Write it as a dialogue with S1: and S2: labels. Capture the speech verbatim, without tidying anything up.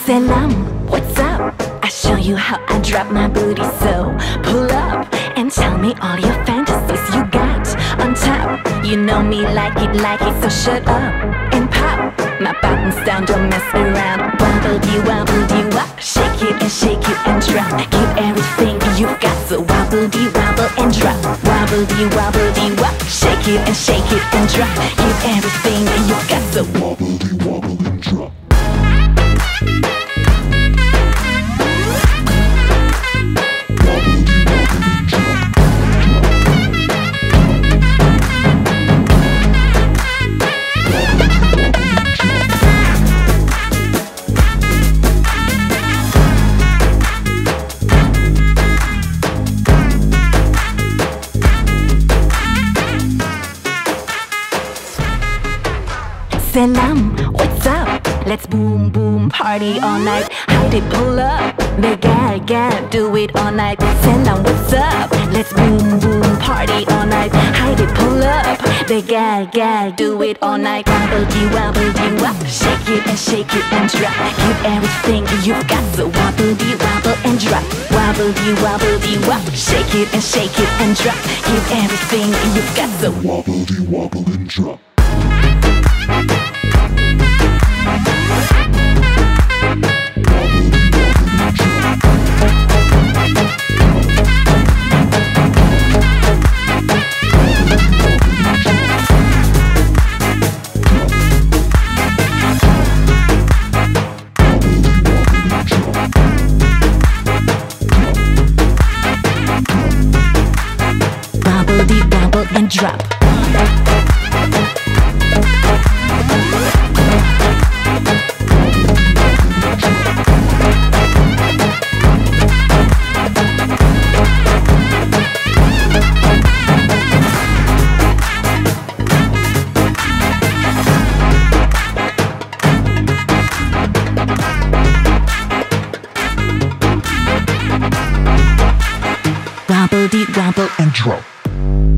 S1: Salam, what's up? I show you how I drop my booty, so pull up and tell me all your fantasies you got on top. You know me like it, like it, so shut up and pop. My buttons down, don't mess around. Wobble dee wobble dee wop, shake it and shake it and drop. Give everything you've got, so wobble dee wobble and drop. Wobble dee wobble dee wop, shake it and shake it and drop. Give everything you've got, so
S2: wobble dee wobble and drop.
S1: Salam, what's up? Let's boom boom party all night. Hide it, pull up. The gal, gal, do it all night. Salam, what's up? Let's boom boom party all night. Hide it, pull up. The gal, gal, do it all night. Wobble dee wobble dee wop, shake it and shake it and drop. Give everything you've got, so wobble dee wobble and drop. Wobble dee wobble dee wop, shake it and shake it and drop. Give everything you've got, so
S2: wobble dee wobble and drop.
S1: Wobble dee wobble and drop. Wobble dee wobble
S2: and drop.